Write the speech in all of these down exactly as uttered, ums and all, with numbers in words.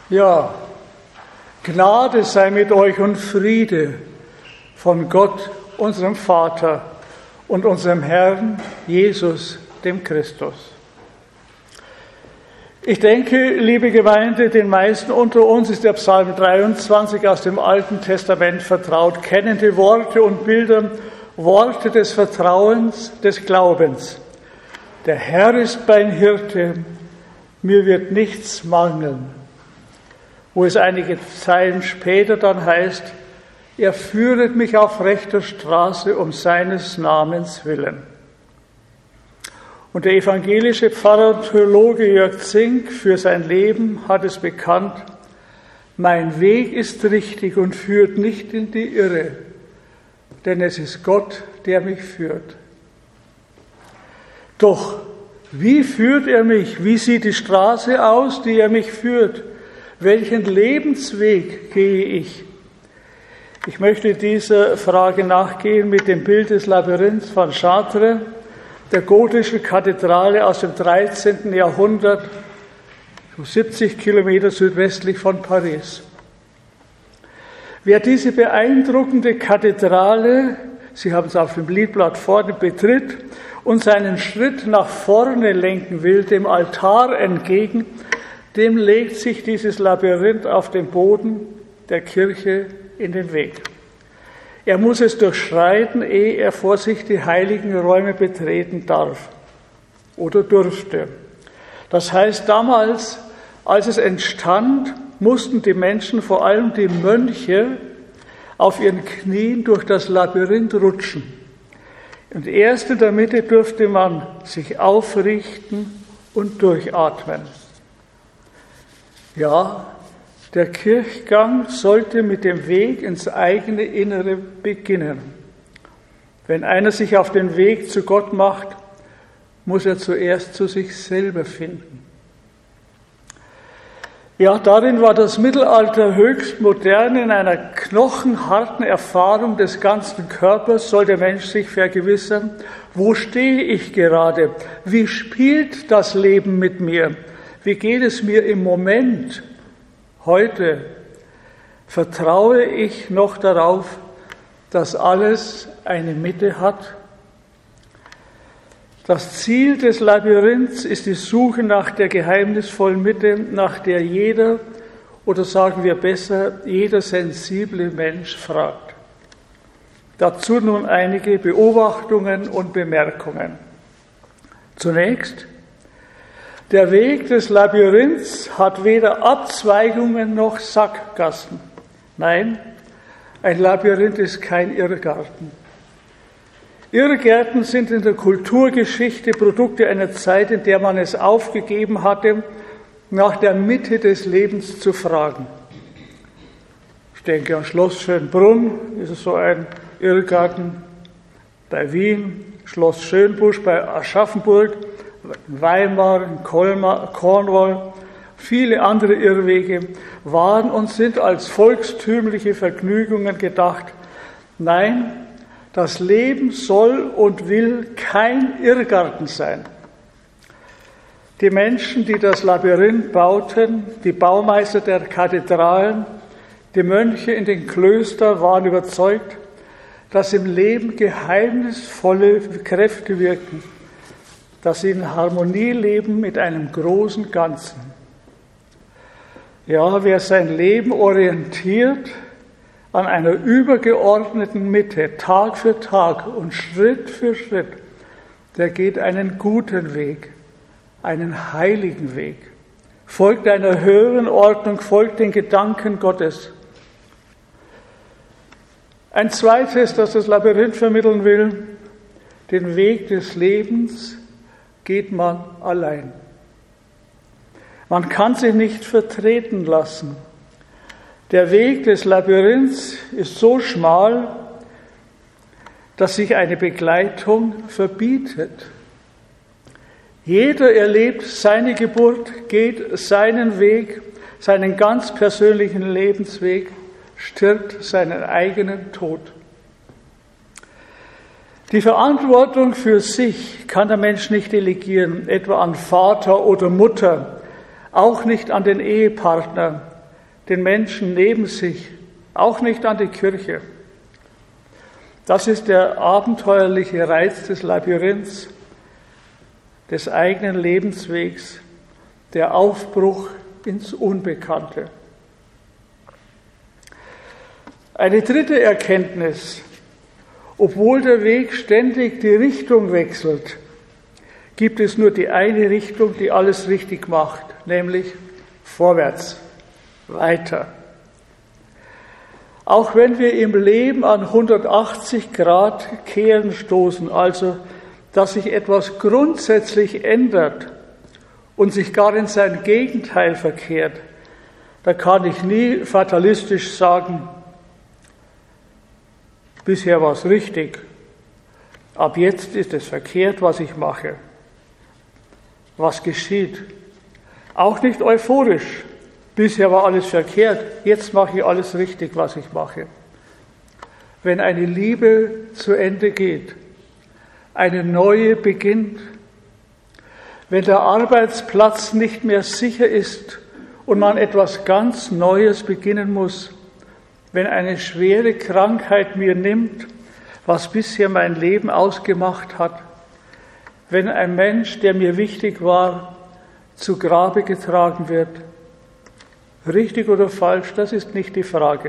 Ja, Gnade sei mit euch und Friede von Gott, unserem Vater und unserem Herrn Jesus, dem Christus. Ich denke, liebe Gemeinde, den meisten unter uns ist der Psalm dreiundzwanzig aus dem Alten Testament vertraut, kennende Worte und Bilder, Worte des Vertrauens, des Glaubens. Der Herr ist mein Hirte, mir wird nichts mangeln. Wo es einige Zeilen später dann heißt, er führet mich auf rechter Straße um seines Namens willen. Und der evangelische Pfarrer und Theologe Jörg Zink für sein Leben hat es bekannt, mein Weg ist richtig und führt nicht in die Irre, denn es ist Gott, der mich führt. Doch wie führt er mich? Wie sieht die Straße aus, die er mich führt? Welchen Lebensweg gehe ich? Ich möchte dieser Frage nachgehen mit dem Bild des Labyrinths von Chartres, der gotischen Kathedrale aus dem dreizehnten Jahrhundert, so siebzig Kilometer südwestlich von Paris. Wer diese beeindruckende Kathedrale, Sie haben es auf dem Liedblatt vorne, betritt und seinen Schritt nach vorne lenken will, dem Altar entgegen, dem legt sich dieses Labyrinth auf dem Boden der Kirche in den Weg. Er muss es durchschreiten, ehe er vor sich die heiligen Räume betreten darf oder durfte. Das heißt, damals, als es entstand, mussten die Menschen, vor allem die Mönche, auf ihren Knien durch das Labyrinth rutschen. Und erst in der Mitte durfte man sich aufrichten und durchatmen. Ja, der Kirchgang sollte mit dem Weg ins eigene Innere beginnen. Wenn einer sich auf den Weg zu Gott macht, muss er zuerst zu sich selber finden. Ja, darin war das Mittelalter höchst modern. In einer knochenharten Erfahrung des ganzen Körpers soll der Mensch sich vergewissern, wo stehe ich gerade? Wie spielt das Leben mit mir? Wie geht es mir im Moment, heute? Vertraue ich noch darauf, dass alles eine Mitte hat? Das Ziel des Labyrinths ist die Suche nach der geheimnisvollen Mitte, nach der jeder, oder sagen wir besser, jeder sensible Mensch fragt. Dazu nun einige Beobachtungen und Bemerkungen. Zunächst, der Weg des Labyrinths hat weder Abzweigungen noch Sackgassen. Nein, ein Labyrinth ist kein Irrgarten. Irrgärten sind in der Kulturgeschichte Produkte einer Zeit, in der man es aufgegeben hatte, nach der Mitte des Lebens zu fragen. Ich denke an Schloss Schönbrunn, ist es so ein Irrgarten, bei Wien, Schloss Schönbusch bei Aschaffenburg, in Weimar, in Colmar, Cornwall, viele andere Irrwege waren und sind als volkstümliche Vergnügungen gedacht. Nein, das Leben soll und will kein Irrgarten sein. Die Menschen, die das Labyrinth bauten, die Baumeister der Kathedralen, die Mönche in den Klöstern waren überzeugt, dass im Leben geheimnisvolle Kräfte wirken, dass sie in Harmonie leben mit einem großen Ganzen. Ja, wer sein Leben orientiert an einer übergeordneten Mitte, Tag für Tag und Schritt für Schritt, der geht einen guten Weg, einen heiligen Weg, folgt einer höheren Ordnung, folgt den Gedanken Gottes. Ein zweites, das das Labyrinth vermitteln will, den Weg des Lebens geht man allein. Man kann sich nicht vertreten lassen. Der Weg des Labyrinths ist so schmal, dass sich eine Begleitung verbietet. Jeder erlebt seine Geburt, geht seinen Weg, seinen ganz persönlichen Lebensweg, stirbt seinen eigenen Tod. Die Verantwortung für sich kann der Mensch nicht delegieren, etwa an Vater oder Mutter, auch nicht an den Ehepartner, den Menschen neben sich, auch nicht an die Kirche. Das ist der abenteuerliche Reiz des Labyrinths, des eigenen Lebenswegs, der Aufbruch ins Unbekannte. Eine dritte Erkenntnis: Obwohl der Weg ständig die Richtung wechselt, gibt es nur die eine Richtung, die alles richtig macht, nämlich vorwärts, weiter. Auch wenn wir im Leben an hundertachtzig Grad Kehren stoßen, also dass sich etwas grundsätzlich ändert und sich gar in sein Gegenteil verkehrt, da kann ich nie fatalistisch sagen, bisher war es richtig, ab jetzt ist es verkehrt, was ich mache. Was geschieht? Auch nicht euphorisch. Bisher war alles verkehrt, jetzt mache ich alles richtig, was ich mache. Wenn eine Liebe zu Ende geht, eine neue beginnt, wenn der Arbeitsplatz nicht mehr sicher ist und man etwas ganz Neues beginnen muss, wenn eine schwere Krankheit mir nimmt, was bisher mein Leben ausgemacht hat, wenn ein Mensch, der mir wichtig war, zu Grabe getragen wird. Richtig oder falsch, das ist nicht die Frage.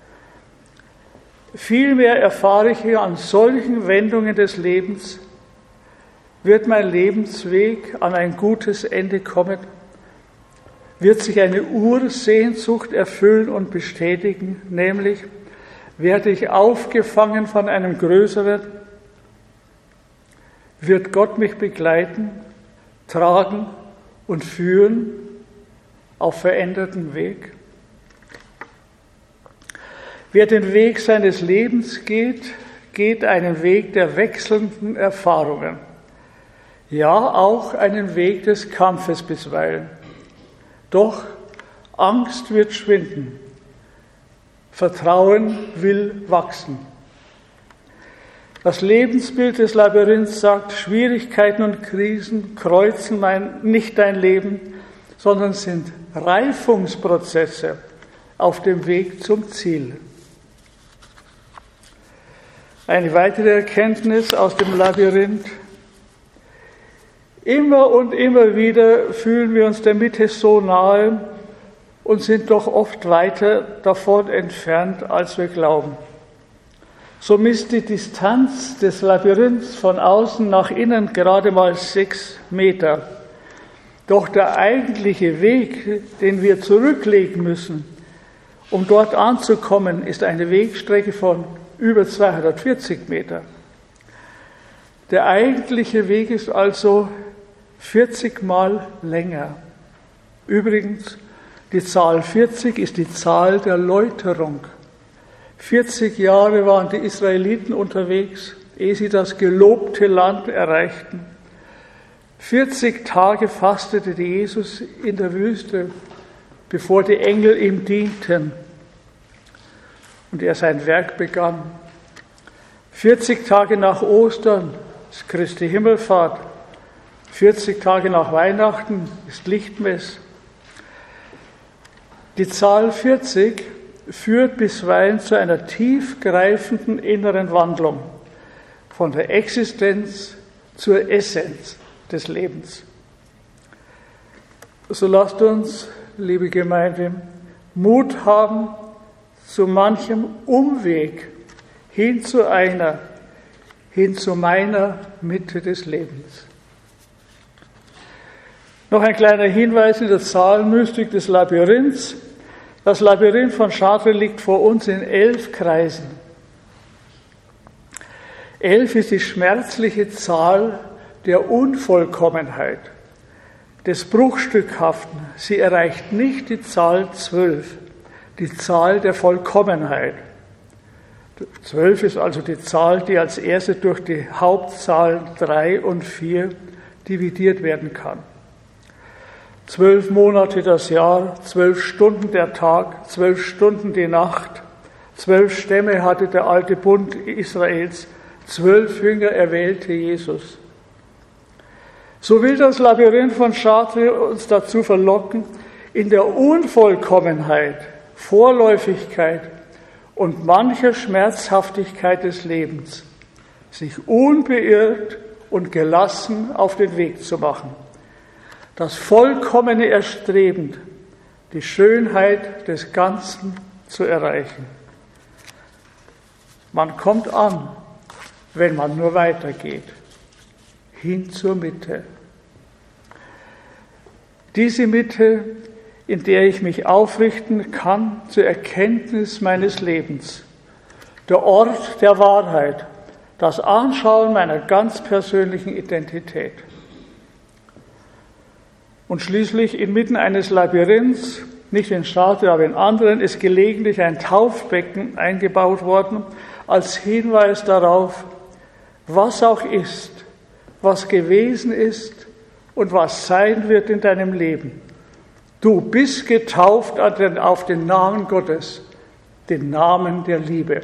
Vielmehr erfahre ich an solchen Wendungen des Lebens, wird mein Lebensweg an ein gutes Ende kommen, wird sich eine Ursehnsucht erfüllen und bestätigen, nämlich werde ich aufgefangen von einem Größeren, wird Gott mich begleiten, tragen und führen auf veränderten Weg. Wer den Weg seines Lebens geht, geht einen Weg der wechselnden Erfahrungen. Ja, auch einen Weg des Kampfes bisweilen. Doch Angst wird schwinden. Vertrauen will wachsen. Das Lebensbild des Labyrinths sagt, Schwierigkeiten und Krisen kreuzen mein, nicht dein Leben, sondern sind Reifungsprozesse auf dem Weg zum Ziel. Eine weitere Erkenntnis aus dem Labyrinth: Immer und immer wieder fühlen wir uns der Mitte so nahe und sind doch oft weiter davon entfernt, als wir glauben. So misst die Distanz des Labyrinths von außen nach innen gerade mal sechs Meter. Doch der eigentliche Weg, den wir zurücklegen müssen, um dort anzukommen, ist eine Wegstrecke von über zweihundertvierzig Meter. Der eigentliche Weg ist also vierzig Mal länger. Übrigens, die Zahl vierzig ist die Zahl der Läuterung. vierzig Jahre waren die Israeliten unterwegs, ehe sie das gelobte Land erreichten. vierzig Tage fastete Jesus in der Wüste, bevor die Engel ihm dienten und er sein Werk begann. vierzig Tage nach Ostern ist Christi Himmelfahrt. vierzig Tage nach Weihnachten ist Lichtmess. Die Zahl vierzig führt bisweilen zu einer tiefgreifenden inneren Wandlung von der Existenz zur Essenz des Lebens. So lasst uns, liebe Gemeinde, Mut haben zu manchem Umweg hin zu einer, hin zu meiner Mitte des Lebens. Noch ein kleiner Hinweis in der Zahlenmystik des Labyrinths. Das Labyrinth von Chartres liegt vor uns in elf Kreisen. Elf ist die schmerzliche Zahl der Unvollkommenheit, des Bruchstückhaften. Sie erreicht nicht die Zahl zwölf, die Zahl der Vollkommenheit. Zwölf ist also die Zahl, die als erste durch die Hauptzahlen drei und vier dividiert werden kann. Zwölf Monate das Jahr, zwölf Stunden der Tag, zwölf Stunden die Nacht, zwölf Stämme hatte der alte Bund Israels, zwölf Jünger erwählte Jesus. So will das Labyrinth von Chartres uns dazu verlocken, in der Unvollkommenheit Vorläufigkeit und mancher Schmerzhaftigkeit des Lebens, sich unbeirrt und gelassen auf den Weg zu machen, das vollkommene erstrebend, die Schönheit des Ganzen zu erreichen. Man kommt an, wenn man nur weitergeht, hin zur Mitte. Diese Mitte, in der ich mich aufrichten kann zur Erkenntnis meines Lebens, der Ort der Wahrheit, das Anschauen meiner ganz persönlichen Identität. Und schließlich inmitten eines Labyrinths, nicht in Statue, aber in anderen, ist gelegentlich ein Taufbecken eingebaut worden, als Hinweis darauf, was auch ist, was gewesen ist und was sein wird in deinem Leben. Du bist getauft auf den Namen Gottes, den Namen der Liebe.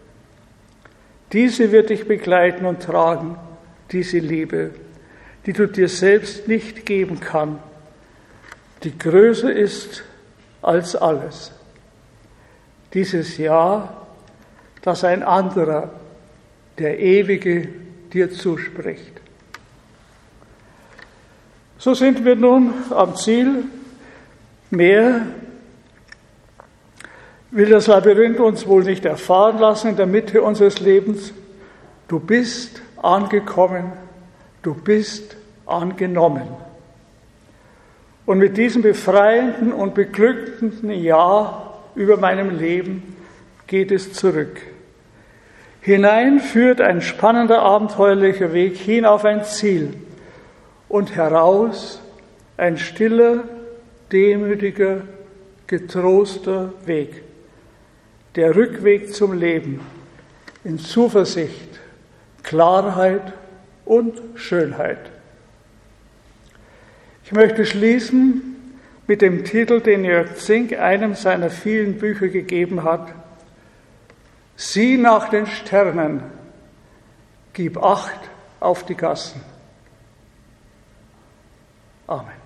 Diese wird dich begleiten und tragen, diese Liebe, die du dir selbst nicht geben kannst, die größer ist als alles. Dieses Ja, das ein anderer, der Ewige, dir zuspricht. So sind wir nun am Ziel. Mehr will das Labyrinth uns wohl nicht erfahren lassen in der Mitte unseres Lebens. Du bist angekommen, du bist angenommen. Und mit diesem befreienden und beglückenden Ja über meinem Leben geht es zurück. Hinein führt ein spannender, abenteuerlicher Weg hin auf ein Ziel und heraus ein stiller, demütiger, getroster Weg. Der Rückweg zum Leben in Zuversicht, Klarheit und Schönheit. Ich möchte schließen mit dem Titel, den Jörg Zink einem seiner vielen Bücher gegeben hat: Sieh nach den Sternen, gib Acht auf die Gassen. Amen.